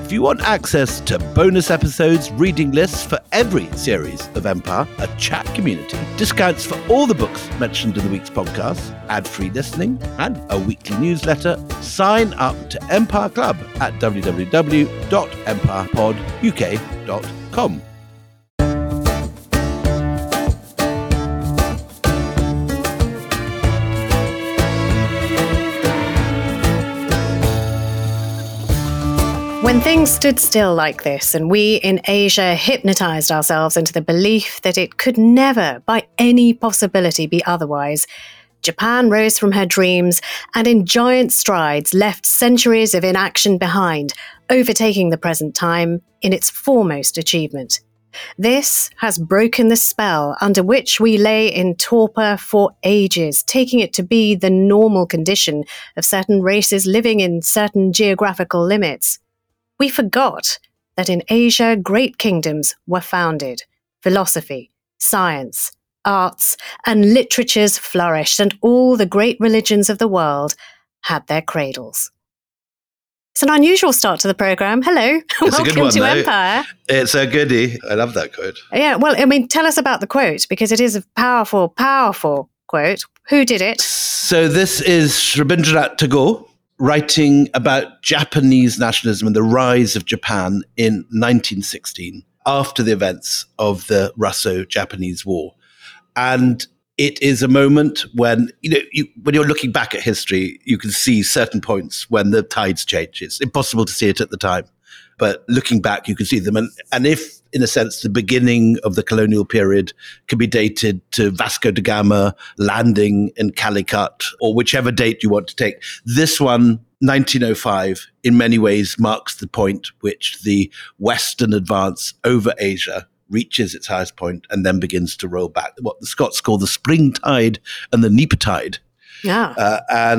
If you want access to bonus episodes, reading lists for every series of Empire, a chat community, discounts for all the books mentioned in the week's podcast, ad-free listening, and a weekly newsletter, sign up to Empire Club at www.empirepoduk.com. When things stood still like this and we in Asia hypnotized ourselves into the belief that it could never, by any possibility, be otherwise, Japan rose from her dreams and in giant strides left centuries of inaction behind, overtaking the present time in its foremost achievement. This has broken the spell under which we lay in torpor for ages, taking it to be the normal condition of certain races living in certain geographical limits. We forgot that in Asia, great kingdoms were founded. Philosophy, science, arts, and literatures flourished, and all the great religions of the world had their cradles. It's an unusual start to the programme. Hello, welcome to Empire. It's a goodie. I love that quote. Yeah, well, I mean, tell us about the quote, because it is a powerful, powerful quote. Who did it? So this is Rabindranath Tagore, writing about Japanese nationalism and the rise of Japan in 1916, after the events of the Russo-Japanese War. And it is a moment when, when you're looking back at history, you can see certain points when the tides change. It's impossible to see it at the time. But looking back, you can see them. And if, in a sense, the beginning of the colonial period can be dated to Vasco da Gama landing in Calicut, or whichever date you want to take, this one, 1905, in many ways marks the point which the Western advance over Asia reaches its highest point and then begins to roll back. What the Scots call the spring tide and the neap tide. Yeah.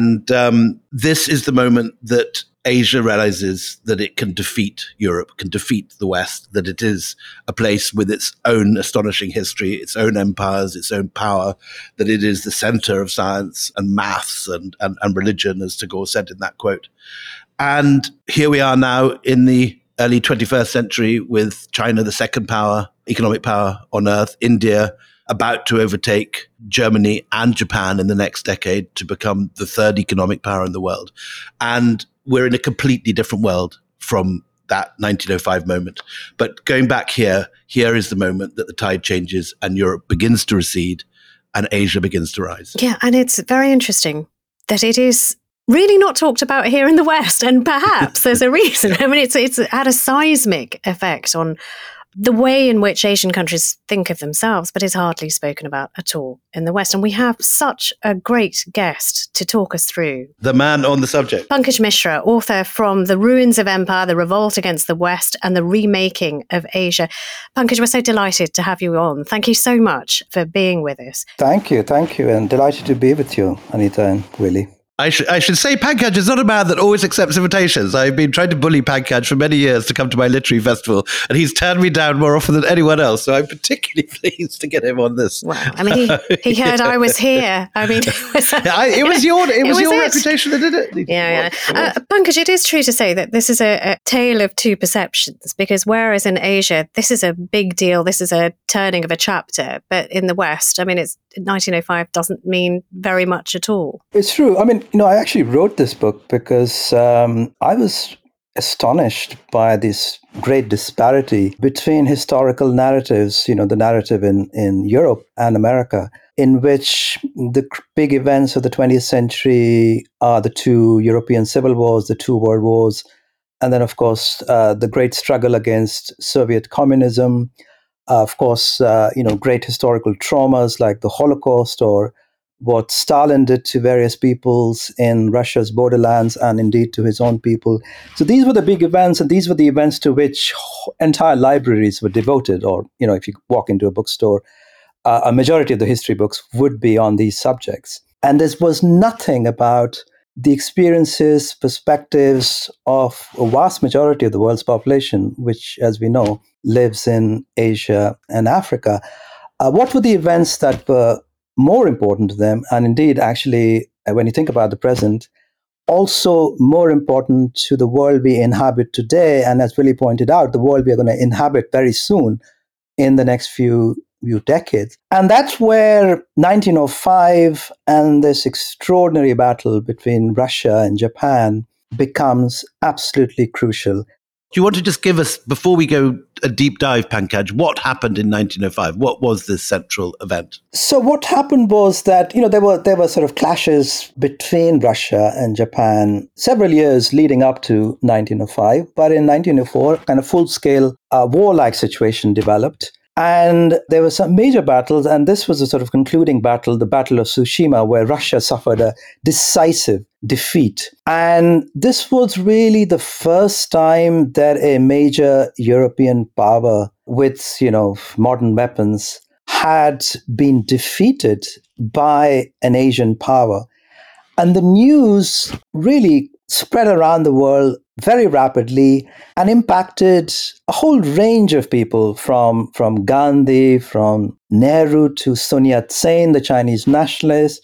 This is the moment that Asia realizes that it can defeat Europe, can defeat the West, that it is a place with its own astonishing history, its own empires, its own power, that it is the center of science and maths and religion, as Tagore said in that quote. And here we are now in the early 21st century with China, the second power, economic power on earth, India, about to overtake Germany and Japan in the next decade to become the third economic power in the world. And we're in a completely different world from that 1905 moment. But going back here is the moment that the tide changes and Europe begins to recede and Asia begins to rise. Yeah, and it's very interesting that it is really not talked about here in the West, and perhaps there's a reason. I mean, it's had a seismic effect on the way in which Asian countries think of themselves, but is hardly spoken about at all in the West. And we have such a great guest to talk us through. The man on the subject. Pankaj Mishra, author from The Ruins of Empire, The Revolt Against the West, and The Remaking of Asia. Pankaj, we're so delighted to have you on. Thank you so much for being with us. Thank you. And delighted to be with you, Anita and Willie. I should say Pankaj is not a man that always accepts invitations. I've been trying to bully Pankaj for many years to come to my literary festival, and he's turned me down more often than anyone else. So I'm particularly pleased to get him on this. Wow. I mean, he heard I was here. I mean, it was your reputation that did it. Yeah. Pankaj, it is true to say that this is a tale of two perceptions, because whereas in Asia, this is a big deal, this is a turning of a chapter, but in the West, I mean, it's 1905 doesn't mean very much at all. It's true. I mean, I actually wrote this book because I was astonished by this great disparity between historical narratives, the narrative in Europe and America, in which the big events of the 20th century are the two European civil wars, the two world wars, and then, of course, the great struggle against Soviet communism, of course, great historical traumas like the Holocaust or what Stalin did to various peoples in Russia's borderlands and indeed to his own people. So these were the big events, and these were the events to which entire libraries were devoted. Or, if you walk into a bookstore, a majority of the history books would be on these subjects. And there was nothing about the experiences, perspectives of a vast majority of the world's population, which, as we know, lives in Asia and Africa. What were the events that were more important to them? And indeed, actually, when you think about the present, also more important to the world we inhabit today. And as Willie pointed out, the world we are going to inhabit very soon in the next few decades. And that's where 1905 and this extraordinary battle between Russia and Japan becomes absolutely crucial. Do you want to just give us, before we go a deep dive, Pankaj, what happened in 1905? What was this central event? So what happened was that, there were sort of clashes between Russia and Japan several years leading up to 1905. But in 1904, kind of full-scale warlike situation developed. And there were some major battles, and this was a sort of concluding battle, the Battle of Tsushima, where Russia suffered a decisive defeat. And this was really the first time that a major European power with, modern weapons had been defeated by an Asian power. And the news really spread around the world very rapidly and impacted a whole range of people from Gandhi, from Nehru to Sun Yat-sen, the Chinese nationalists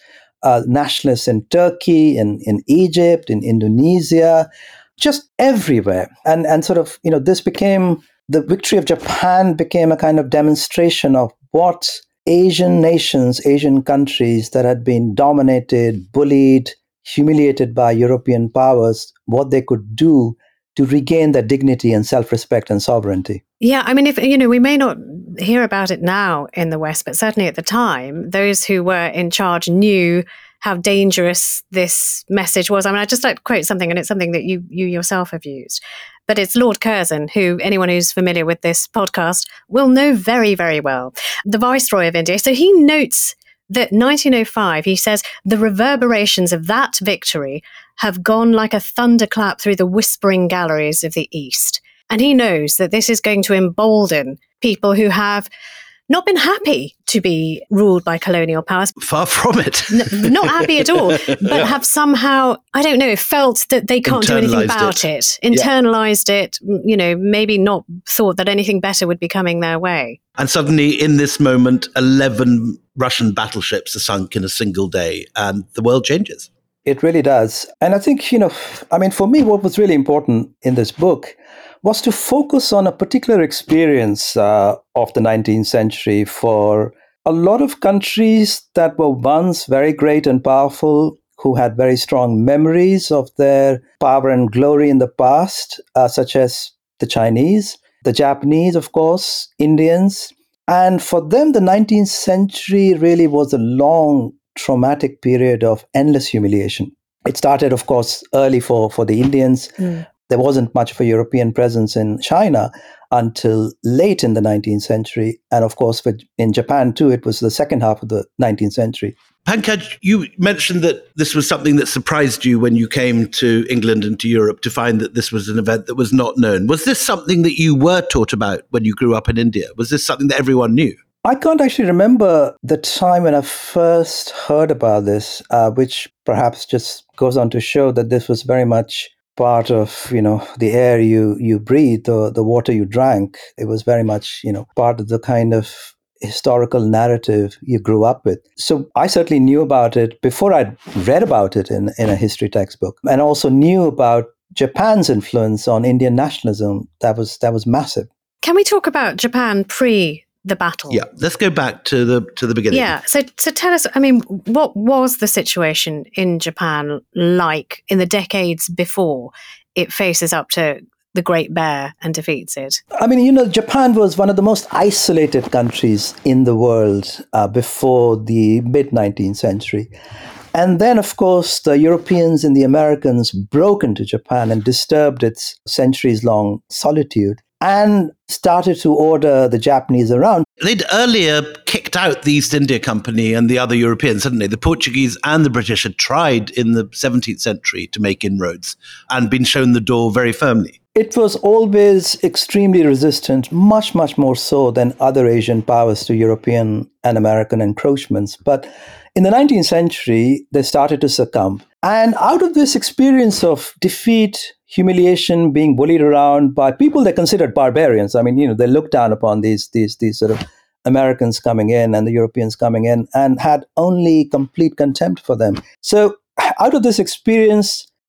in Turkey, in Egypt, in Indonesia, just everywhere. And sort of, this became, the victory of Japan became a kind of demonstration of what Asian nations, Asian countries that had been dominated, bullied, humiliated by European powers, what they could do to regain their dignity and self-respect and sovereignty. Yeah, I mean, if we may not hear about it now in the West, but certainly at the time, those who were in charge knew how dangerous this message was. I mean, I'd just like to quote something, and it's something that you yourself have used. But it's Lord Curzon, who anyone who's familiar with this podcast will know very, very well, the Viceroy of India. So he notes that 1905, he says, the reverberations of that victory have gone like a thunderclap through the whispering galleries of the East. And he knows that this is going to embolden people who have not been happy to be ruled by colonial powers. Far from it. Not happy at all, but have somehow, I don't know, felt that they can't do anything about it. Internalized it, maybe not thought that anything better would be coming their way. And suddenly, in this moment, 11 Russian battleships are sunk in a single day, and the world changes. It really does. And I think, for me, what was really important in this book was to focus on a particular experience of the 19th century for a lot of countries that were once very great and powerful, who had very strong memories of their power and glory in the past, such as the Chinese, the Japanese, of course, Indians. And for them, the 19th century really was a long, traumatic period of endless humiliation. It started, of course, early for the Indians. There wasn't much of a European presence in China until late in the 19th century. And of course, in Japan, too, it was the second half of the 19th century. Pankaj, you mentioned that this was something that surprised you when you came to England and to Europe to find that this was an event that was not known. Was this something that you were taught about when you grew up in India? Was this something that everyone knew? I can't actually remember the time when I first heard about this, which perhaps just goes on to show that this was very much part of, the air you breathed or the water you drank. It was very much, part of the kind of historical narrative you grew up with. So I certainly knew about it before I'd read about it in a history textbook, and also knew about Japan's influence on Indian nationalism. That was massive. Can we talk about Japan pre the battle? Yeah, let's go back to the beginning. Yeah, so tell us, what was the situation in Japan like in the decades before it faces up to the Great Bear and defeats it? Japan was one of the most isolated countries in the world before the mid-19th century. And then, of course, the Europeans and the Americans broke into Japan and disturbed its centuries-long solitude and started to order the Japanese around. They'd earlier kicked out the East India Company and the other Europeans, hadn't they? The Portuguese and the British had tried in the 17th century to make inroads and been shown the door very firmly. It was always extremely resistant, much, much more so than other Asian powers to European and American encroachments. But in the 19th century, they started to succumb. And out of this experience of defeat, humiliation, being bullied around by people they considered barbarians, they looked down upon these sort of Americans coming in and the Europeans coming in and had only complete contempt for them. So out of this experience,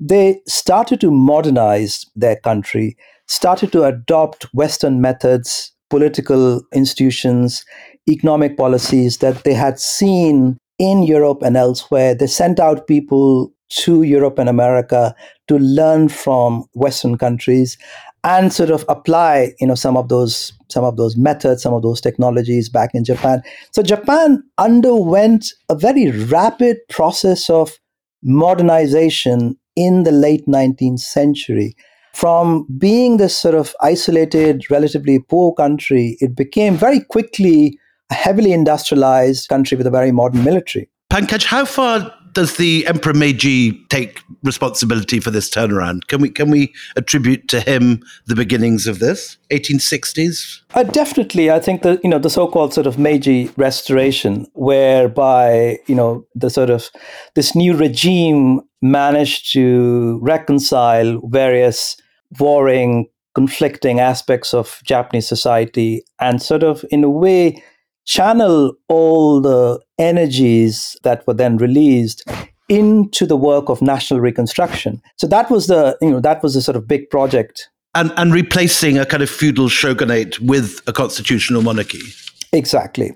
they started to modernize their country, started to adopt Western methods, political institutions, economic policies that they had seen in Europe and elsewhere. They sent out people to Europe and America to learn from Western countries and sort of apply, some of those methods, some of those technologies back in Japan. So Japan underwent a very rapid process of modernization in the late 19th century. From being this sort of isolated, relatively poor country, it became very quickly a heavily industrialized country with a very modern military. Pankaj, how far does the Emperor Meiji take responsibility for this turnaround? Can we attribute to him the beginnings of this 1860s? Definitely, I think that the so-called sort of Meiji Restoration, whereby the sort of this new regime managed to reconcile various warring, conflicting aspects of Japanese society and sort of, in a way, channel all the energies that were then released into the work of national reconstruction. So that was the sort of big project. And replacing a kind of feudal shogunate with a constitutional monarchy. Exactly.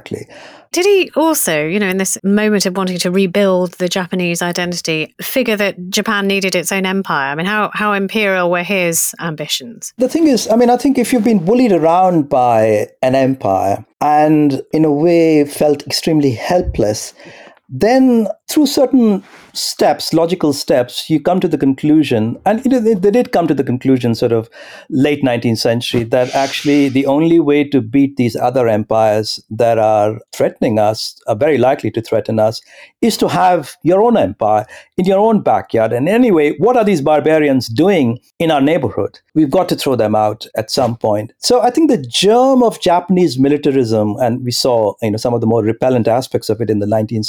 Did he also, in this moment of wanting to rebuild the Japanese identity, figure that Japan needed its own empire? I mean, how imperial were his ambitions? The thing is, I think if you've been bullied around by an empire and in a way felt extremely helpless, then through certain steps, logical steps, you come to the conclusion, and they did come to the conclusion sort of late 19th century, that actually the only way to beat these other empires that are threatening us, are very likely to threaten us, is to have your own empire in your own backyard. And anyway, what are these barbarians doing in our neighborhood? We've got to throw them out at some point. So I think the germ of Japanese militarism, and we saw some of the more repellent aspects of it in the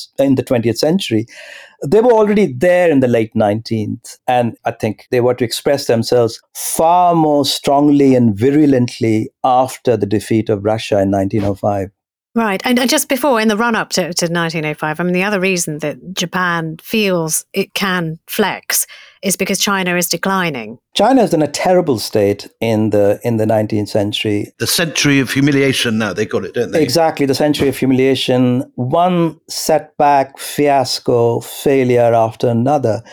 20th century, they were already there in the late 19th. And I think they were to express themselves far more strongly and virulently after the defeat of Russia in 1905. Right. And just before, in the run-up to 1905, the other reason that Japan feels it can flex is because China is declining. China is in a terrible state in the 19th century. The century of humiliation now, they call it, don't they? Exactly, the century of humiliation. One setback, fiasco, failure after another.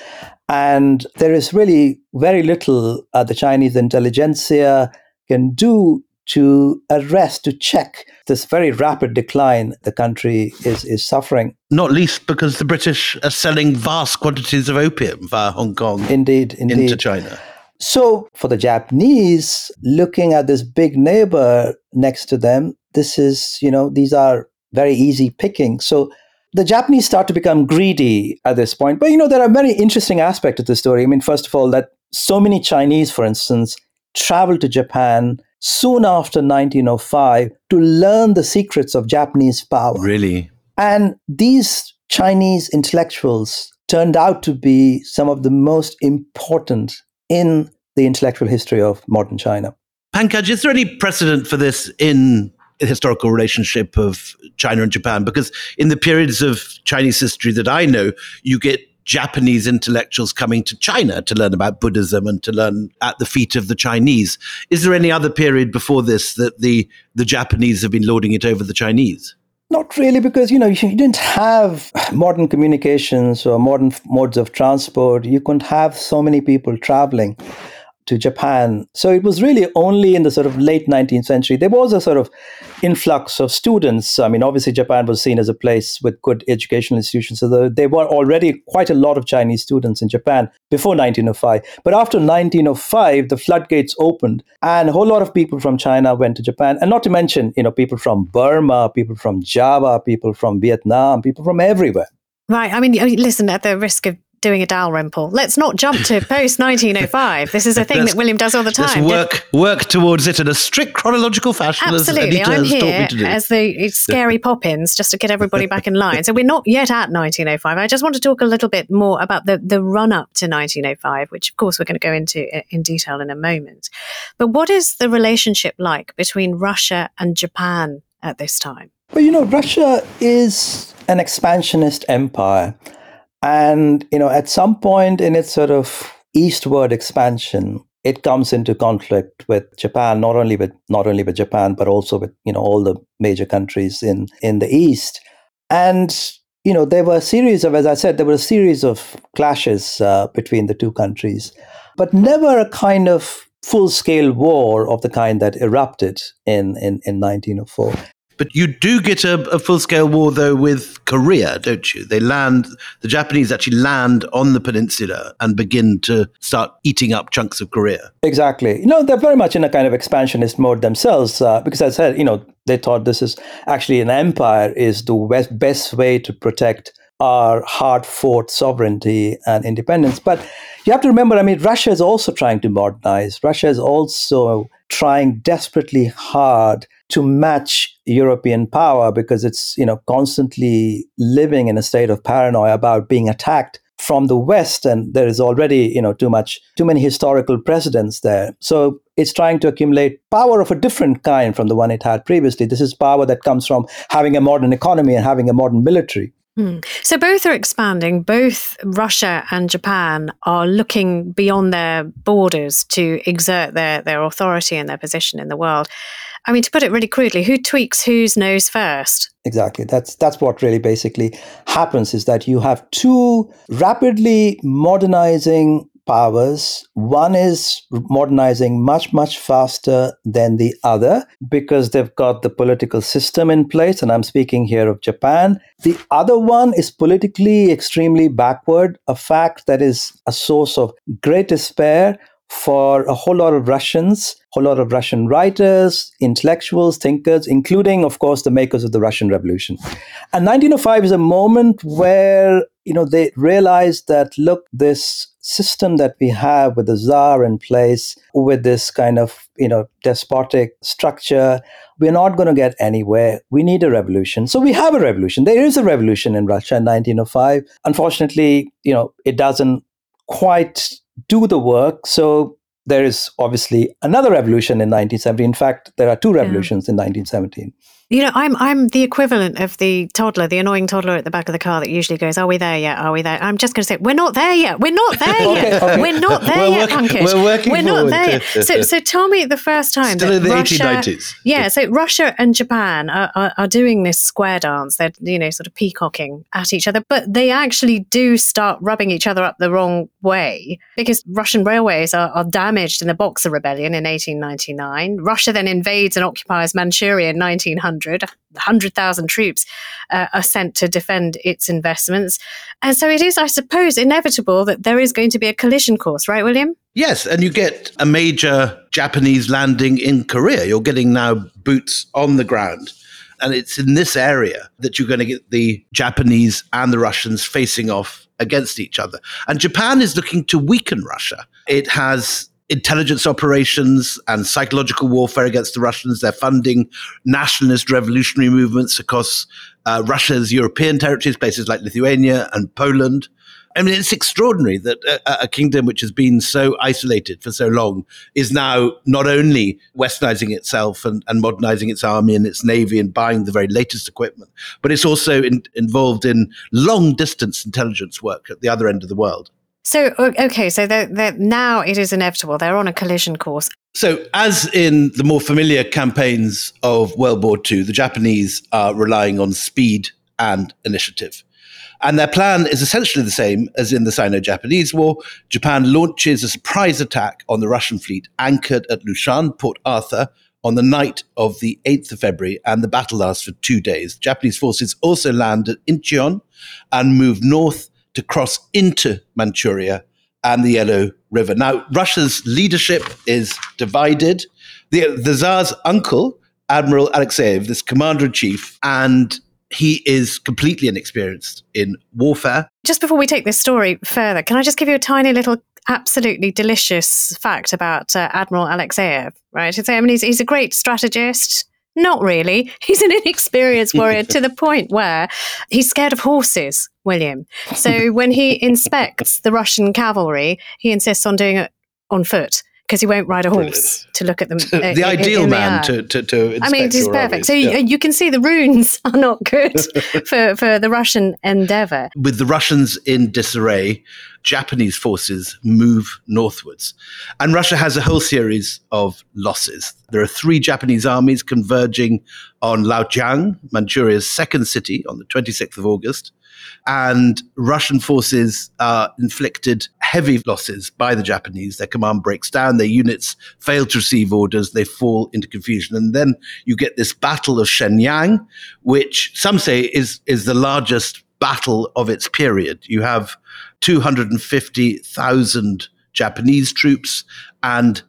And there is really very little the Chinese intelligentsia can do to arrest, to check this very rapid decline the country is suffering. Not least because the British are selling vast quantities of opium via Hong Kong indeed. into China. So for the Japanese, looking at this big neighbor next to them, this is, these are very easy picking. So the Japanese start to become greedy at this point. But, there are very interesting aspects of the story. First of all, that so many Chinese, for instance, traveled to Japan soon after 1905 to learn the secrets of Japanese power. Really? And these Chinese intellectuals turned out to be some of the most important in the intellectual history of modern China. Pankaj, is there any precedent for this in the historical relationship of China and Japan? Because in the periods of Chinese history that I know, you get Japanese intellectuals coming to China to learn about Buddhism and to learn at the feet of the Chinese. Is there any other period before this that the Japanese have been lording it over the Chinese? Not really, because, you didn't have modern communications or modern modes of transport. You couldn't have so many people traveling to Japan. So it was really only in the sort of late 19th century. There was a sort of influx of students. Obviously, Japan was seen as a place with good educational institutions. So there were already quite a lot of Chinese students in Japan before 1905. But after 1905, the floodgates opened and a whole lot of people from China went to Japan. And not to mention, people from Burma, people from Java, people from Vietnam, people from everywhere. Right. Listen, at the risk of doing a Dalrymple, let's not jump to post-1905. This is a thing that William does all the time. Let's work towards it in a strict chronological fashion. Absolutely. I'm here as the scary Poppins, just to get everybody back in line. So we're not yet at 1905. I just want to talk a little bit more about the run-up to 1905, which, of course, we're going to go into in detail in a moment. But what is the relationship like between Russia and Japan at this time? Well, Russia is an expansionist empire. And, at some point in its sort of eastward expansion, it comes into conflict with Japan, not only with Japan, but also with, all the major countries in the East. And, there were a series of clashes between the two countries, but never a kind of full-scale war of the kind that erupted in 1904. But you do get a full-scale war, though, with Korea, don't you? The Japanese actually land on the peninsula and begin to start eating up chunks of Korea. Exactly. They're very much in a kind of expansionist mode themselves, because as I said, they thought this is actually an empire is the best way to protect our hard-fought sovereignty and independence. But you have to remember, Russia is also trying to modernize. Russia is also trying desperately hard to match European power because it's, constantly living in a state of paranoia about being attacked from the West. And there is already, too many historical precedents there. So it's trying to accumulate power of a different kind from the one it had previously. This is power that comes from having a modern economy and having a modern military. So both are expanding. Both Russia and Japan are looking beyond their borders to exert their authority and their position in the world. To put it really crudely, who tweaks whose nose first? Exactly. That's what really basically happens, is that you have two rapidly modernizing powers. One is modernizing much, much faster than the other because they've got the political system in place. And I'm speaking here of Japan. The other one is politically extremely backward, a fact that is a source of great despair for a whole lot of Russians, a whole lot of Russian writers, intellectuals, thinkers, including, of course, the makers of the Russian Revolution. And 1905 is a moment where, they realized that, look, this system that we have with the Tsar in place, with this kind of, despotic structure, we're not going to get anywhere. We need a revolution. So we have a revolution. There is a revolution in Russia in 1905. Unfortunately, it doesn't quite do the work. So there is obviously another revolution in 1917. In fact, there are two revolutions in 1917. I'm the equivalent of the toddler, the annoying toddler at the back of the car that usually goes, "Are we there yet? Are we there?" I'm just going to say, "We're not there yet. We're not there yet. Okay. We're not there yet, Pankaj. We're working We're not forward. there yet." So tell me the first time Still that in the Russia, 1890s. Yeah, so Russia and Japan are doing this square dance. They're, sort of peacocking at each other, but they actually do start rubbing each other up the wrong way because Russian railways are damaged in the Boxer Rebellion in 1899. Russia then invades and occupies Manchuria in 1900. 100,000 troops are sent to defend its investments. And so it is, I suppose, inevitable that there is going to be a collision course, right, William? Yes, and you get a major Japanese landing in Korea. You're getting now boots on the ground. And it's in this area that you're going to get the Japanese and the Russians facing off against each other. And Japan is looking to weaken Russia. It has intelligence operations and psychological warfare against the Russians. They're funding nationalist revolutionary movements across Russia's European territories, places like Lithuania and Poland. It's extraordinary that a kingdom which has been so isolated for so long is now not only westernizing itself and modernizing its army and its navy and buying the very latest equipment, but it's also involved in long-distance intelligence work at the other end of the world. So, okay, so now it is inevitable. They're on a collision course. So, as in the more familiar campaigns of World War II, the Japanese are relying on speed and initiative. And their plan is essentially the same as in the Sino-Japanese War. Japan launches a surprise attack on the Russian fleet anchored at Lushan, Port Arthur, on the night of the 8th of February, and the battle lasts for 2 days. Japanese forces also land at Incheon and move north to cross into Manchuria and the Yellow River. Now, Russia's leadership is divided. The Tsar's uncle, Admiral Alexeyev, this commander-in-chief, and he is completely inexperienced in warfare. Just before we take this story further, can I just give you a tiny little absolutely delicious fact about Admiral Alexeyev, right? He's a great strategist. Not really. He's an inexperienced warrior to the point where he's scared of horses, William. So when he inspects the Russian cavalry, he insists on doing it on foot because he won't ride a horse to look at them. The ideal man to inspect I mean, it is your perfect. armies. So you can see the runes are not good for the Russian endeavour. With the Russians in disarray, Japanese forces move northwards. And Russia has a whole series of losses. There are 3 Japanese armies converging on Liaojiang, Manchuria's second city, on the 26th of August. And Russian forces are inflicted heavy losses by the Japanese. Their command breaks down, their units fail to receive orders, they fall into confusion. And then you get this Battle of Shenyang, which some say is the largest battle of its period. You have 250,000 Japanese troops and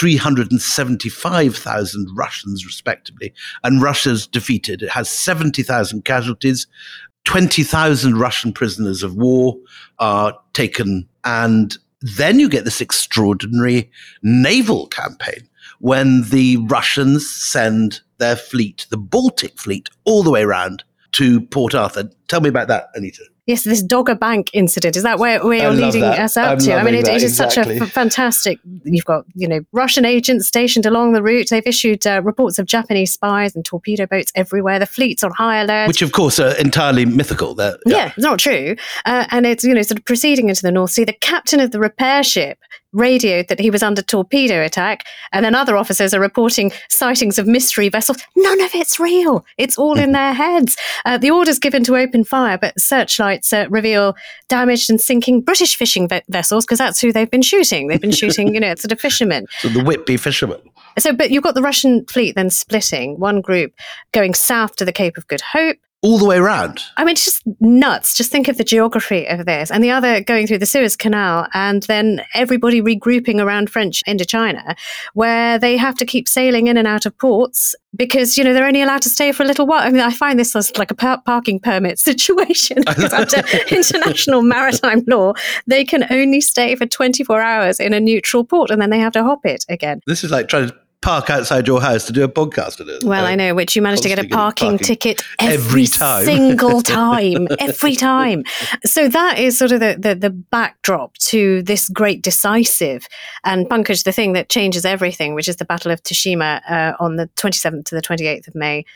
375,000 Russians, respectively. And Russia's defeated. It has 70,000 casualties. 20,000 Russian prisoners of war are taken. And then you get this extraordinary naval campaign when the Russians send their fleet, the Baltic fleet, all the way around to Port Arthur. Tell me about that, Anita. Yes, this Dogger Bank incident, is that where you're leading us up to? I mean, it is such a fantastic, you've got, Russian agents stationed along the route. They've issued reports of Japanese spies and torpedo boats everywhere. The fleet's on high alert. Which, of course, are entirely mythical. Yeah, it's not true. And it's, sort of proceeding into the North Sea. The captain of the repair ship radioed that he was under torpedo attack, and then other officers are reporting sightings of mystery vessels. None of it's real. It's all in their heads. The order's given to open fire, but searchlights reveal damaged and sinking British fishing vessels, because that's who they've been shooting. They've been shooting, sort of fishermen. So the Whitby fishermen. So, but you've got the Russian fleet then splitting, one group going south to the Cape of Good Hope, all the way around. I mean, it's just nuts. Just think of the geography of this. And the other going through the Suez Canal, and then everybody regrouping around French Indochina, where they have to keep sailing in and out of ports because, they're only allowed to stay for a little while. I mean, I find this as like a parking permit situation, because under international maritime law, they can only stay for 24 hours in a neutral port, and then they have to hop it again. This is like trying to park outside your house to do a podcast with it. Well, I know, which you managed to get a parking ticket every time. Single time, every time. So that is sort of the backdrop to this great decisive and, Pankaj, the thing that changes everything, which is the Battle of Tsushima on the 27th to the 28th of May,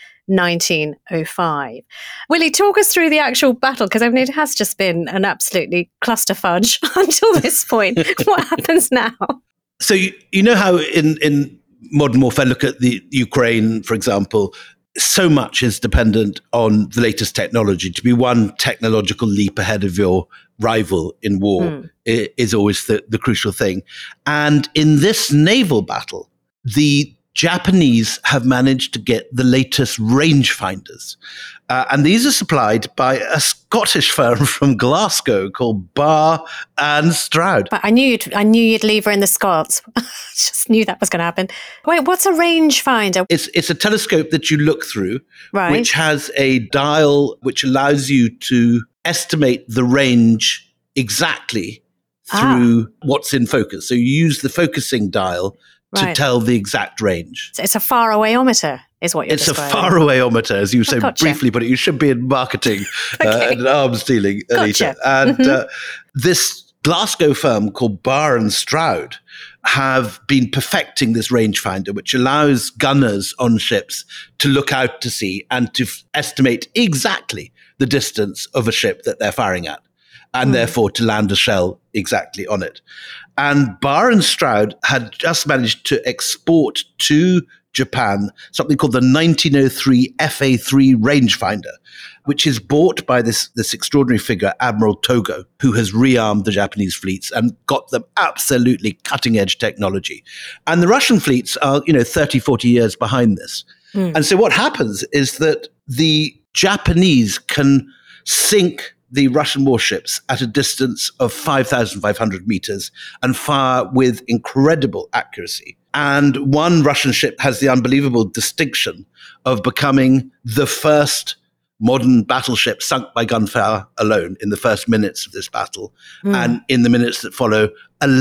1905. Willie, talk us through the actual battle, because I mean, it has just been an absolutely clusterfudge until this point. What happens now? So you know how in modern warfare, look at the Ukraine, for example, so much is dependent on the latest technology. To be one technological leap ahead of your rival in war is always the crucial thing. And in this naval battle, the Japanese have managed to get the latest rangefinders. And these are supplied by a Scottish firm from Glasgow called Barr and Stroud. But I knew you'd leave her in the Scots. Just knew that was going to happen. Wait, what's a rangefinder? It's a telescope that you look through, right, which has a dial which allows you to estimate the range exactly through what's in focus. So you use the focusing dial to tell the exact range. So it's a farawayometer, is what you're describing. It's a farawayometer, as you so briefly put it. You should be in marketing and arms dealing, Anita. And this Glasgow firm called Barr and Stroud have been perfecting this rangefinder, which allows gunners on ships to look out to sea and to estimate exactly the distance of a ship that they're firing at, and therefore to land a shell exactly on it. And Barr and Stroud had just managed to export to Japan something called the 1903 FA3 rangefinder, which is bought by this extraordinary figure, Admiral Togo, who has rearmed the Japanese fleets and got them absolutely cutting-edge technology. And the Russian fleets are, 30, 40 years behind this. And so what happens is that the Japanese can sink the Russian warships at a distance of 5,500 meters and fire with incredible accuracy. And one Russian ship has the unbelievable distinction of becoming the first modern battleship sunk by gunfire alone in the first minutes of this battle. And in the minutes that follow,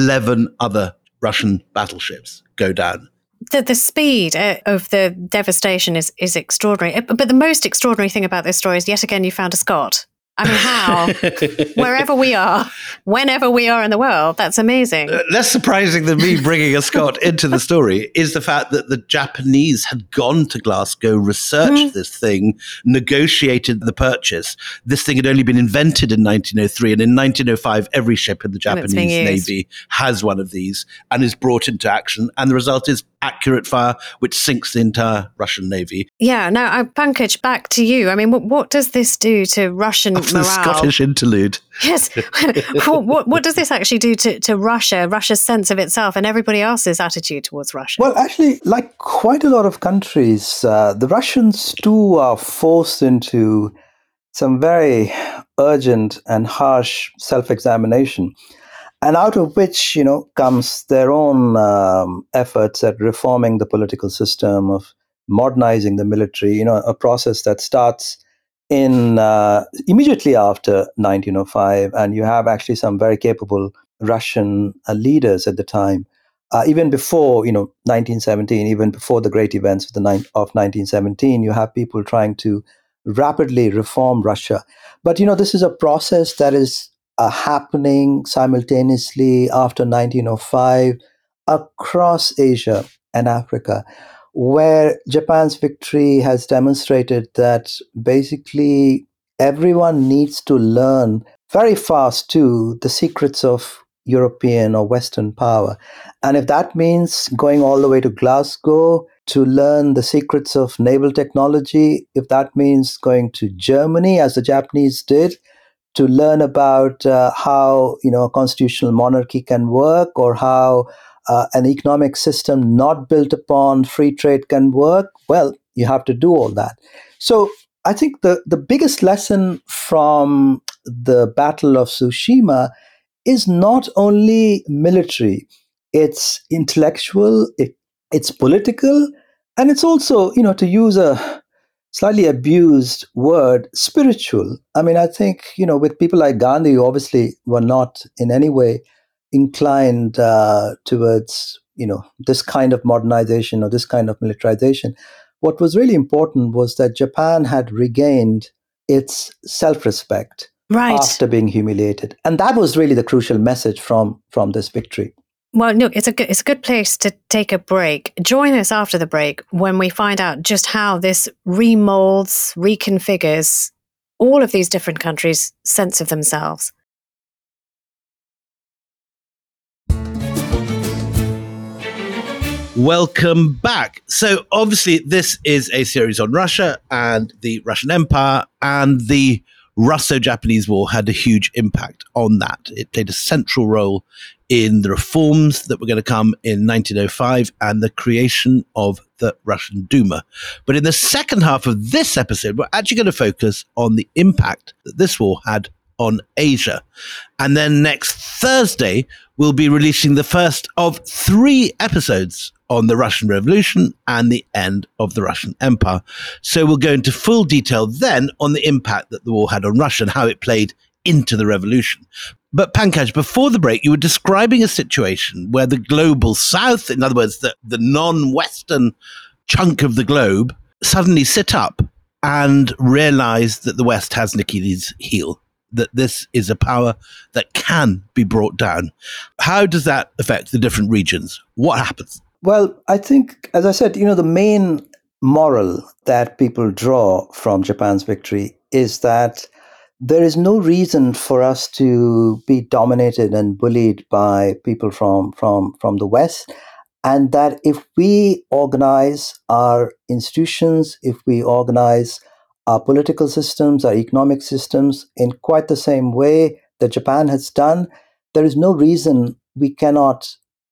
11 other Russian battleships go down. The speed of the devastation is extraordinary. But the most extraordinary thing about this story is, yet again, you found a Scot. I mean, how? Wherever we are, whenever we are in the world, that's amazing. Less surprising than me bringing a Scot into the story is the fact that the Japanese had gone to Glasgow, researched this thing, negotiated the purchase. This thing had only been invented in 1903, and in 1905, every ship in the Japanese Navy has one of these and is brought into action. And the result is accurate fire, which sinks the entire Russian Navy. Yeah, now, Pankaj, back to you. I mean, what does this do to Russian morale? The Scottish interlude. Yes. what does this actually do to Russia, Russia's sense of itself, and everybody else's attitude towards Russia? Well, actually, like quite a lot of countries, the Russians too are forced into some very urgent and harsh self-examination, and out of which, comes their own efforts at reforming the political system, of modernizing the military, a process that starts in immediately after 1905, and you have actually some very capable Russian leaders at the time. Even before 1917, even before the great events of 1917, you have people trying to rapidly reform Russia. But this is a process that is happening simultaneously after 1905 across Asia and Africa, where Japan's victory has demonstrated that basically everyone needs to learn very fast too the secrets of European or Western power. And if that means going all the way to Glasgow to learn the secrets of naval technology, if that means going to Germany, as the Japanese did, to learn about how a constitutional monarchy can work, or how an economic system not built upon free trade can work, well, you have to do all that. So I think the biggest lesson from the Battle of Tsushima is not only military, it's intellectual, it's political, and it's also, to use a slightly abused word, spiritual. I mean, I think, with people like Gandhi, who obviously were not in any way inclined towards, this kind of modernization or this kind of militarization, what was really important was that Japan had regained its self-respect after being humiliated. And that was really the crucial message from this victory. Well, look, it's a good place to take a break. Join us after the break when we find out just how this remolds, reconfigures all of these different countries' sense of themselves. Welcome back. So obviously this is a series on Russia and the Russian Empire, and the Russo-Japanese War had a huge impact on that. It played a central role in the reforms that were going to come in 1905 and the creation of the Russian Duma. But in the second half of this episode, we're actually going to focus on the impact that this war had on Asia. And then next Thursday, we'll be releasing the first of 3 episodes on the Russian Revolution and the end of the Russian Empire. So we'll go into full detail then on the impact that the war had on Russia and how it played into the revolution. But Pankaj, before the break, you were describing a situation where the global south, in other words, the non-Western chunk of the globe, suddenly sit up and realize that the West has an Achilles heel, that this is a power that can be brought down. How does that affect the different regions? What happens? Well, I think, as I said, the main moral that people draw from Japan's victory is that there is no reason for us to be dominated and bullied by people from the West, and that if we organize our institutions, if we organize our political systems, our economic systems in quite the same way that Japan has done, there is no reason we cannot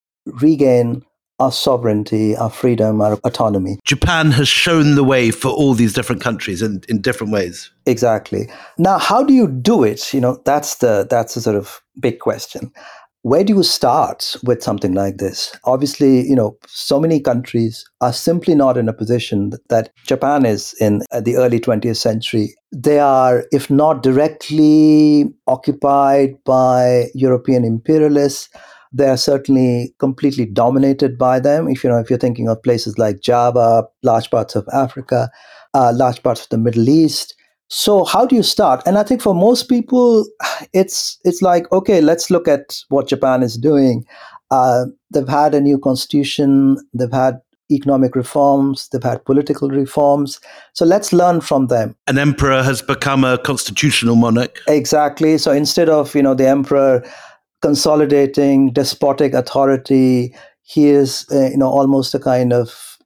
regain our sovereignty, our freedom, our autonomy. Japan has shown the way for all these different countries in different ways. Exactly. Now, how do you do it? That's the sort of big question. Where do you start with something like this? Obviously, so many countries are simply not in a position that Japan is in at the early 20th century. They are, if not directly occupied by European imperialists, they are certainly completely dominated by them. If you're thinking of places like Java, large parts of Africa, large parts of the Middle East, So how do you start? And I think for most people, it's like, okay, let's look at what Japan is doing. They've had a new constitution. They've had economic reforms. They've had political reforms. So let's learn from them. An emperor has become a constitutional monarch. Exactly. So instead of, the emperor consolidating despotic authority, he is, almost a kind of,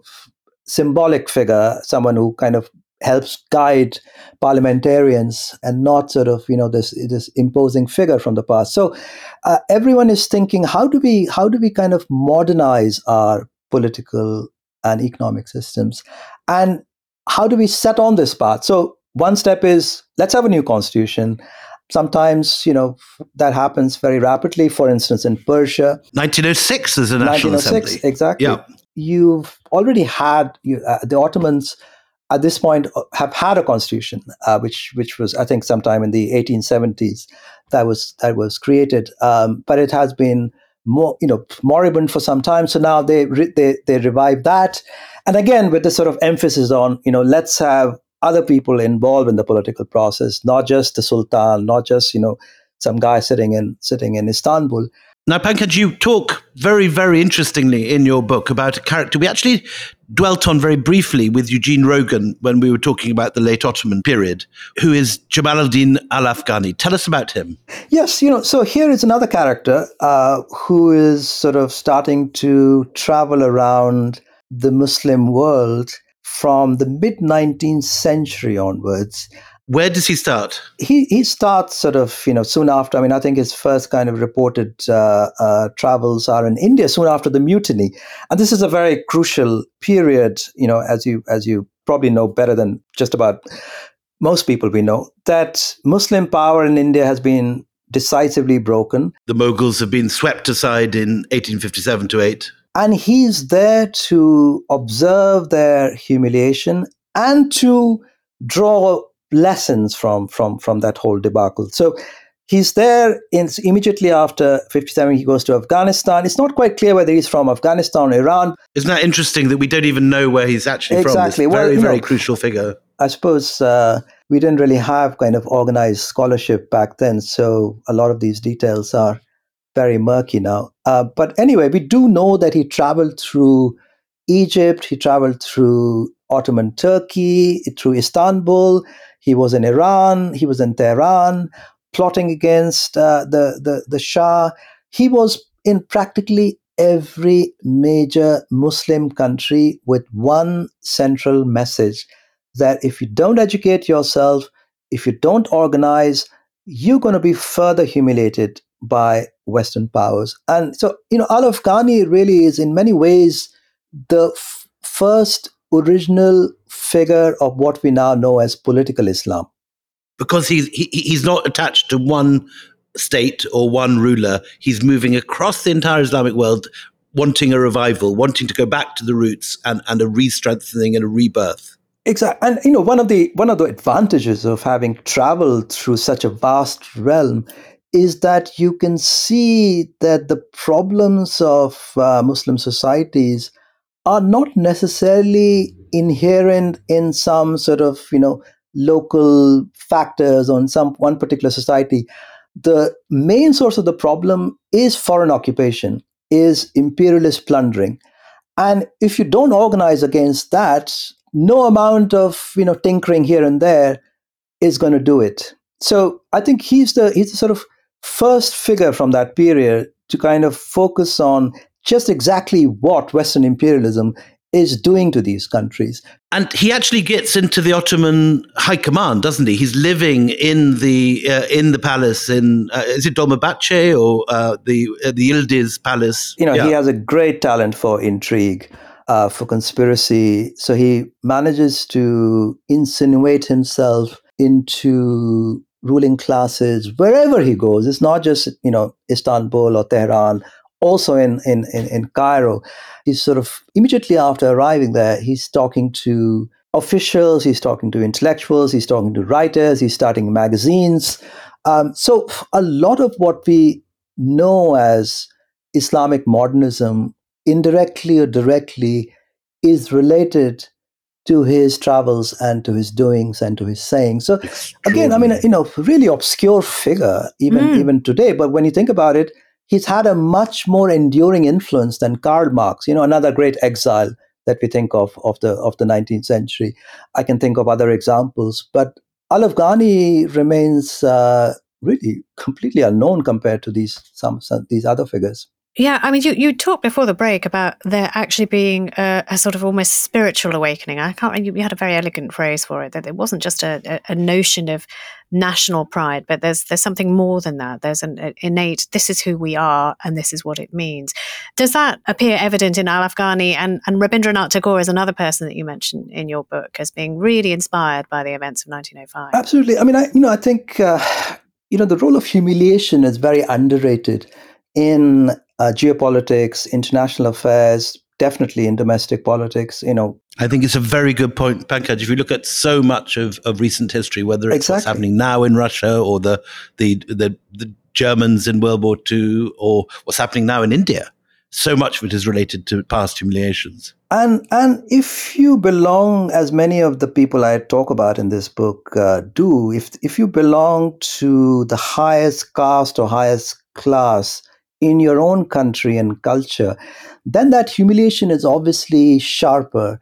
symbolic figure, someone who kind of helps guide parliamentarians and not sort of, this imposing figure from the past. So everyone is thinking, how do we kind of modernize our political and economic systems, and how do we set on this path? So one step is, let's have a new constitution. Sometimes, that happens very rapidly. For instance, in Persia, 1906 is a national 1906, assembly. exactly. Yeah. You've already had the Ottomans at this point have had a constitution, which was, I think, sometime in the 1870s that was created, but it has been moribund for some time. So now they revived that, and again with the sort of emphasis on let's have other people involved in the political process, not just the Sultan, not just some guy sitting in Istanbul. Now, Pankaj, you talk very, very interestingly in your book about a character we actually dwelt on very briefly with Eugene Rogan when we were talking about the late Ottoman period, who is Jamaluddin al-Afghani. Tell us about him. Yes, so here is another character who is sort of starting to travel around the Muslim world from the mid-19th century onwards. Where does he start? He starts sort of, soon after. I mean, I think his first kind of reported travels are in India soon after the mutiny. And this is a very crucial period, as you probably know better than just about most people we know, that Muslim power in India has been decisively broken. The Mughals have been swept aside in 1857 to 8. And he's there to observe their humiliation and to draw lessons from that whole debacle. So he's there immediately after 57. He goes to Afghanistan. It's not quite clear whether he's from Afghanistan or Iran. Isn't that interesting that we don't even know where he's actually exactly. from? This very, very crucial figure. I suppose we didn't really have kind of organized scholarship back then, so a lot of these details are very murky now. But anyway, we do know that he traveled through Egypt, he traveled through Ottoman Turkey, through Istanbul. He was in Iran, he was in Tehran, plotting against the Shah. He was in practically every major Muslim country with one central message, that if you don't educate yourself, if you don't organize, you're going to be further humiliated by Western powers. And so, al-Afghani really is in many ways the first original figure of what we now know as political Islam. Because he's not attached to one state or one ruler. He's moving across the entire Islamic world, wanting a revival, wanting to go back to the roots and a re-strengthening and a rebirth. Exactly. And one of the advantages of having traveled through such a vast realm is that you can see that the problems of Muslim societies are not necessarily inherent in some sort of, local factors on one particular society. The main source of the problem is foreign occupation, is imperialist plundering. And if you don't organize against that, no amount of, tinkering here and there is going to do it. So I think he's the sort of first figure from that period to kind of focus on just exactly what Western imperialism is doing to these countries. And he actually gets into the Ottoman high command, doesn't he? He's living in the palace in is it Dolmabahce or the Yildiz Palace? He has a great talent for intrigue, for conspiracy. So he manages to insinuate himself into ruling classes wherever he goes. It's not just Istanbul or Tehran. Also in Cairo, he's sort of immediately after arriving there, he's talking to officials, he's talking to intellectuals, he's talking to writers, he's starting magazines. So a lot of what we know as Islamic modernism, indirectly or directly, is related to his travels and to his doings and to his sayings. So again, I mean, really obscure figure even today. But when you think about it, he's had a much more enduring influence than Karl Marx, another great exile that we think of the 19th century. I can think of other examples, but Al-Afghani remains really completely unknown compared to these other figures. Yeah, I mean, you talked before the break about there actually being a sort of almost spiritual awakening. You had a very elegant phrase for it, that it wasn't just a notion of national pride, but there's something more than that. There's an innate, this is who we are and this is what it means. Does that appear evident in Al-Afghani? And Rabindranath Tagore is another person that you mentioned in your book as being really inspired by the events of 1905. Absolutely. I mean, I think, the role of humiliation is very underrated in geopolitics, international affairs, definitely in domestic politics, I think it's a very good point, Pankaj. If you look at so much of recent history, whether it's what's happening now in Russia or the Germans in World War II or what's happening now in India, so much of it is related to past humiliations. And if you belong, as many of the people I talk about in this book do, if you belong to the highest caste or highest class in your own country and culture, then that humiliation is obviously sharper.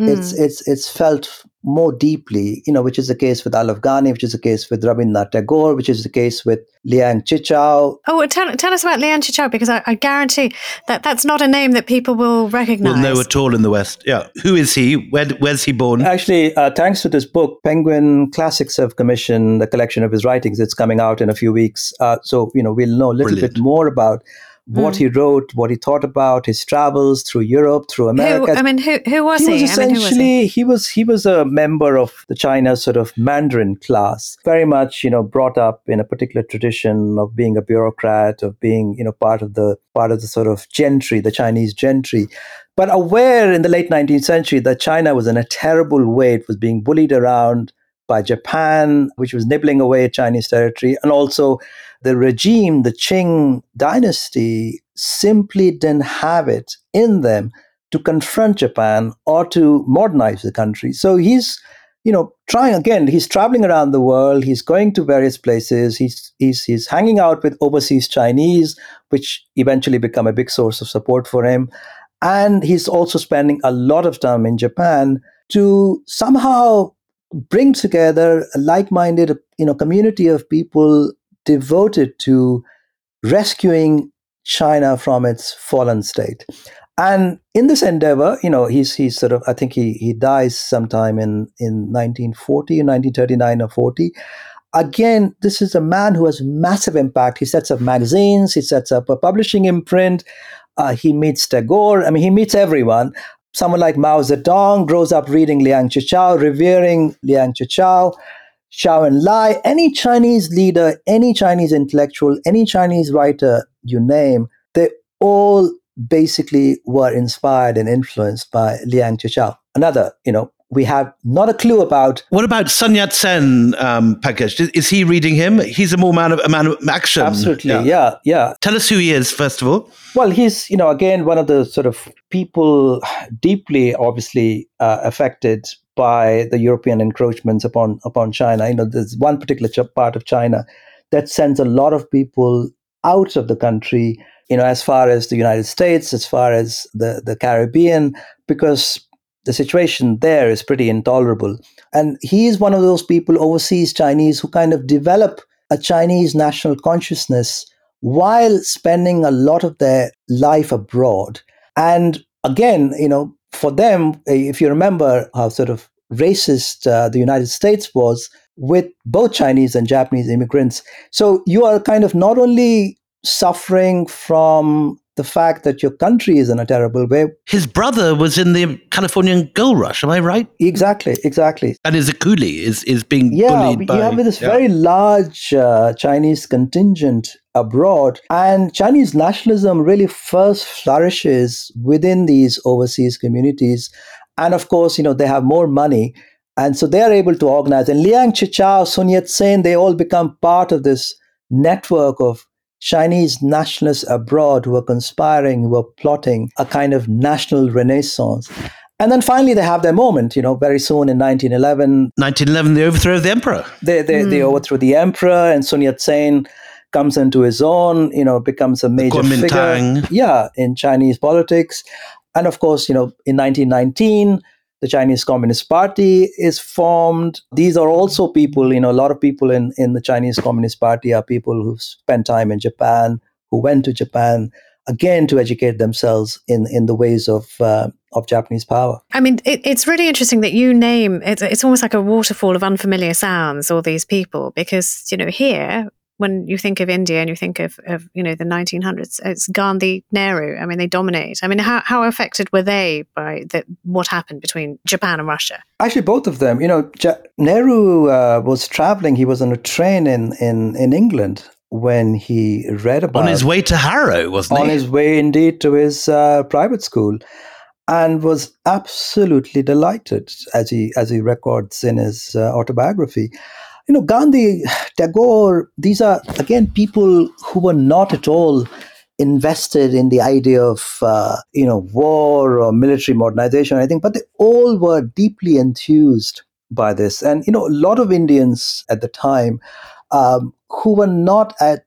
It's felt more deeply, which is the case with Al-Afghani, which is the case with Rabindranath Tagore, which is the case with Liang Chichao. Oh, tell us about Liang Chichao, because I guarantee that's not a name that people will recognize. Will know at all in the West. Yeah. Who is he? Where's he born? Actually, thanks to this book, Penguin Classics have commissioned a collection of his writings. It's coming out in a few weeks. So, we'll know a little bit more about what he wrote, what he thought about, his travels through Europe, through America. Who was he? He was essentially, he was a member of the China sort of Mandarin class, very much, brought up in a particular tradition of being a bureaucrat, of being, part of the sort of gentry, the Chinese gentry. But aware in the late 19th century that China was in a terrible way. It was being bullied around by Japan, which was nibbling away at Chinese territory, and also the regime, the Qing dynasty, simply didn't have it in them to confront Japan or to modernize the country. So he's, trying again. He's traveling around the world. He's going to various places. He's hanging out with overseas Chinese, which eventually become a big source of support for him. And he's also spending a lot of time in Japan to somehow bring together a like-minded, community of people devoted to rescuing China from its fallen state. And in this endeavor, he's sort of, I think he dies sometime in 1940, 1939 or 40. Again, this is a man who has massive impact. He sets up magazines, he sets up a publishing imprint, he meets Tagore, he meets everyone. Someone like Mao Zedong grows up reading Liang Chichao, revering Liang Chichao, Zhou Enlai, any Chinese leader, any Chinese intellectual, any Chinese writer you name, they all basically were inspired and influenced by Liang Chichao. Another, we have not a clue about. What about Sun Yat-sen, Pankaj? Is he reading him? He's a man of action. Absolutely, yeah. Tell us who he is, first of all. Well, he's, again, one of the sort of people deeply, obviously, affected by the European encroachments upon China. There's one particular part of China that sends a lot of people out of the country, as far as the United States, as far as the Caribbean, because the situation there is pretty intolerable. And he is one of those people, overseas Chinese, who kind of develop a Chinese national consciousness while spending a lot of their life abroad. And again, for them, if you remember how sort of racist the United States was with both Chinese and Japanese immigrants. So you are kind of not only suffering from the fact that your country is in a terrible way. His brother was in the Californian gold rush, am I right? Exactly. And is a coolie, is being bullied by... you have this very large Chinese contingent abroad. And Chinese nationalism really first flourishes within these overseas communities. And of course, they have more money. And so they are able to organize. And Liang Chichao, Sun Yat-sen, they all become part of this network of Chinese nationalists abroad who are conspiring, who are plotting a kind of national renaissance. And then finally, they have their moment, very soon in 1911. 1911, the overthrow of the emperor. They overthrow the emperor, and Sun Yat-sen comes into his own, becomes a major figure in Chinese politics. And of course, in 1919, the Chinese Communist Party is formed. These are also people, a lot of people in the Chinese Communist Party are people who've spent time in Japan, who went to Japan, again, to educate themselves in the ways of Japanese power. I mean, it's really interesting that you name, it's almost like a waterfall of unfamiliar sounds, all these people, because, here, when you think of India and you think of the 1900s, it's Gandhi, Nehru. I mean, they dominate. I mean, how affected were they by what happened between Japan and Russia? Actually, both of them. Nehru was traveling. He was on a train in England when he read about... On his way to Harrow, wasn't he? On his way, indeed, to his private school, and was absolutely delighted, as he records in his autobiography. Gandhi, Tagore, these are, again, people who were not at all invested in the idea of, war or military modernization or anything, but they all were deeply enthused by this. And, a lot of Indians at the time who were not at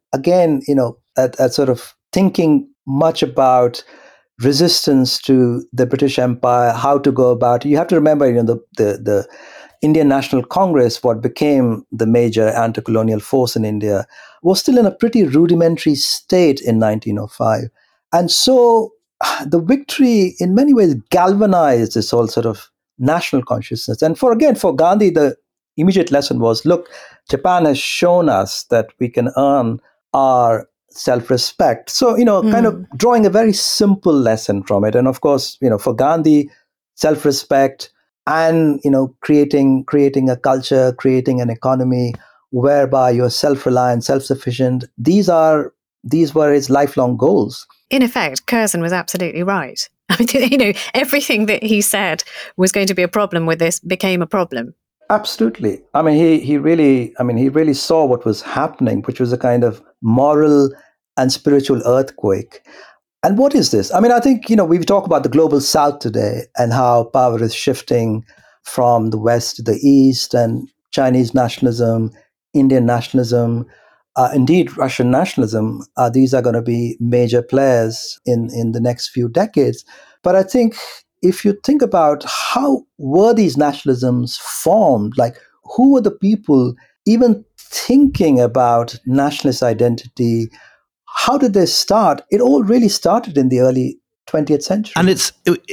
sort of thinking much about resistance to the British Empire, how to go about it. You have to remember, the Indian National Congress, what became the major anti-colonial force in India, was still in a pretty rudimentary state in 1905. And so the victory in many ways galvanized this whole sort of national consciousness. And for Gandhi, the immediate lesson was, look, Japan has shown us that we can earn our self-respect. So, kind of drawing a very simple lesson from it. And of course, for Gandhi, self-respect, and creating a culture, creating an economy whereby you're self-reliant, self-sufficient. These were his lifelong goals. In effect, Curzon was absolutely right. I mean, everything that he said was going to be a problem with this became a problem. Absolutely. I mean, he really saw what was happening, which was a kind of moral and spiritual earthquake. And what is this? I mean, I think, we talk about the global South today and how power is shifting from the West to the East, and Chinese nationalism, Indian nationalism, indeed Russian nationalism. These are going to be major players in the next few decades. But I think if you think about how were these nationalisms formed, like who were the people even thinking about nationalist identity? How did they start? It all really started in the early 20th century. And it's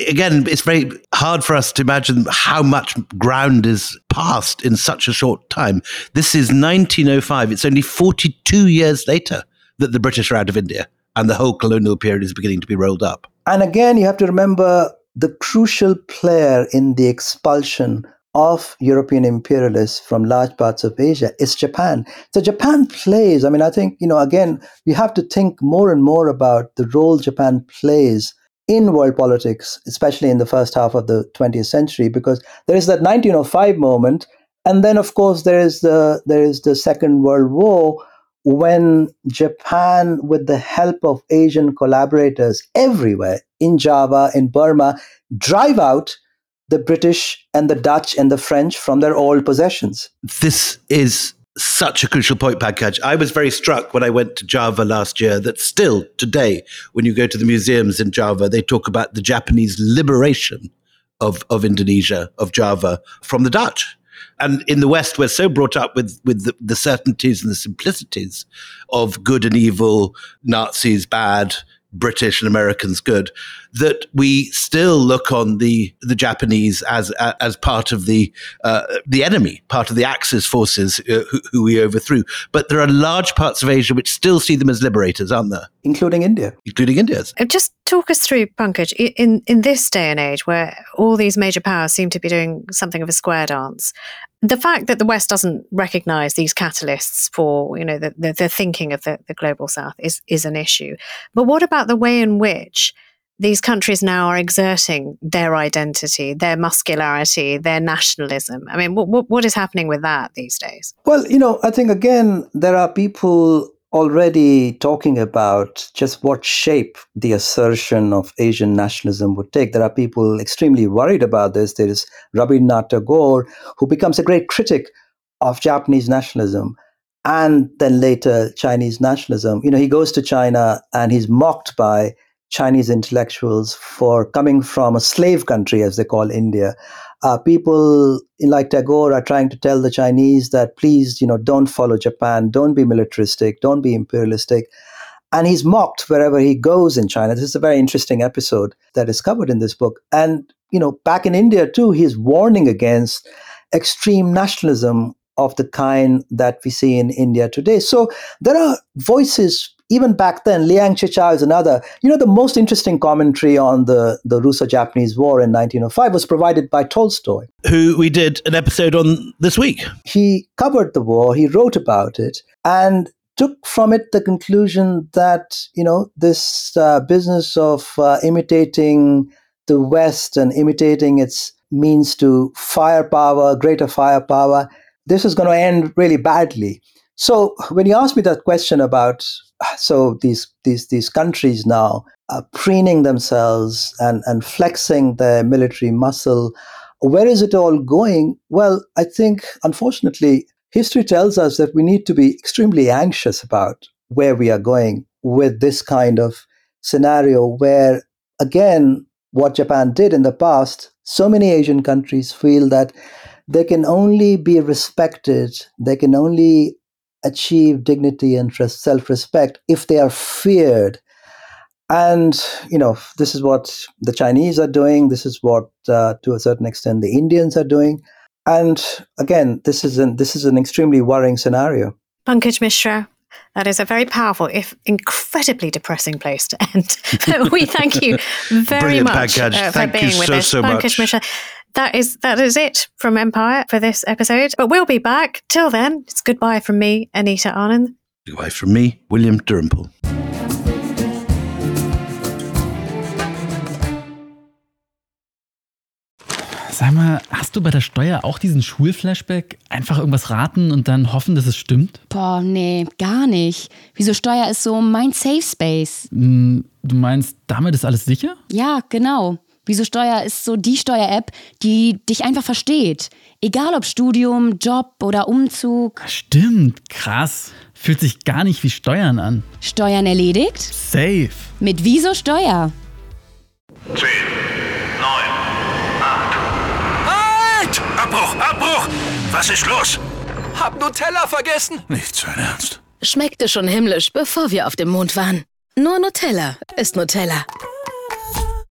very hard for us to imagine how much ground is passed in such a short time. This is 1905. It's only 42 years later that the British are out of India and the whole colonial period is beginning to be rolled up. And again, you have to remember the crucial player in the expulsion of European imperialists from large parts of Asia is Japan. So Japan plays, I think, again, we have to think more and more about the role Japan plays in world politics, especially in the first half of the 20th century, because there is that 1905 moment. And then, of course, there is the Second World War, when Japan, with the help of Asian collaborators everywhere, in Java, in Burma, drive out the British and the Dutch and the French from their old possessions. This is such a crucial point, Pankaj. I was very struck when I went to Java last year that still today, when you go to the museums in Java, they talk about the Japanese liberation of Indonesia, of Java, from the Dutch. And in the West, we're so brought up with the certainties and the simplicities of good and evil, Nazis bad, British and Americans good, that we still look on the Japanese as part of the enemy, part of the Axis forces who we overthrew. But there are large parts of Asia which still see them as liberators, aren't there? Including India. Including India's. Just talk us through, Pankaj, in this day and age where all these major powers seem to be doing something of a square dance, the fact that the West doesn't recognize these catalysts for, the thinking of the global South is an issue. But what about the way in which these countries now are exerting their identity, their muscularity, their nationalism? I mean, what is happening with that these days? Well, I think, again, there are people already talking about just what shape the assertion of Asian nationalism would take. There are people extremely worried about this. There is Rabindranath Tagore, who becomes a great critic of Japanese nationalism and then later Chinese nationalism. He goes to China and he's mocked by Chinese intellectuals for coming from a slave country, as they call India. People like Tagore are trying to tell the Chinese that please, don't follow Japan, don't be militaristic, don't be imperialistic. And he's mocked wherever he goes in China. This is a very interesting episode that is covered in this book. And, back in India too, he's warning against extreme nationalism of the kind that we see in India today. So there are voices. Even back then, Liang Qichao is another. The most interesting commentary on the Russo-Japanese War in 1905 was provided by Tolstoy, who we did an episode on this week. He covered the war, he wrote about it, and took from it the conclusion that, this business of imitating the West and imitating its means to firepower, greater firepower, this is going to end really badly. So when you ask me that question about these countries now preening themselves and flexing their military muscle, where is it all going? Well, I think, unfortunately, history tells us that we need to be extremely anxious about where we are going with this kind of scenario where, again, what Japan did in the past, so many Asian countries feel that they can only be respected, they can only achieve dignity and self-respect if they are feared. And, this is what the Chinese are doing. This is what, to a certain extent, the Indians are doing. And again, this is an extremely worrying scenario. Pankaj Mishra, that is a very powerful, if incredibly depressing place to end. We thank you very much for being with us. Pankaj Mishra. That is it from Empire for this episode. But we'll be back. Till then, it's goodbye from me, Anita Anand. Goodbye from me, William Dalrymple. Sag mal, hast du bei der Steuer auch diesen Schulflashback? Einfach irgendwas raten und dann hoffen, dass es stimmt? Boah, nee, gar nicht. Wieso Steuer ist so mein Safe Space? Du meinst, damit ist alles sicher? Ja, genau. Wieso Steuer ist so die Steuer-App, die dich einfach versteht. Egal ob Studium, Job oder Umzug. Stimmt, krass. Fühlt sich gar nicht wie Steuern an. Steuern erledigt? Safe. Mit Wieso Steuer? 10, 9, 8. Halt! Abbruch! Was ist los? Hab Nutella vergessen. Nicht sein Ernst. Schmeckte schon himmlisch, bevor wir auf dem Mond waren. Nur Nutella ist Nutella.